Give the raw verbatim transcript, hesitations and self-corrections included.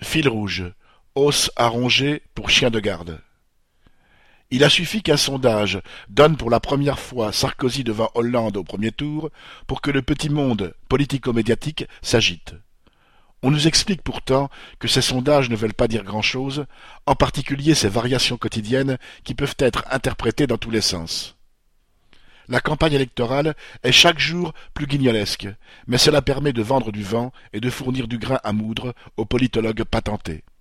Fil rouge: os à ronger pour chien de garde. Il a suffi qu'un sondage donne pour la première fois Sarkozy devant Hollande au premier tour pour que le petit monde politico-médiatique s'agite. On nous explique pourtant que ces sondages ne veulent pas dire grand-chose, en particulier ces variations quotidiennes qui peuvent être interprétées dans tous les sens. La campagne électorale est chaque jour plus guignolesque, mais cela permet de vendre du vent et de fournir du grain à moudre aux politologues patentés.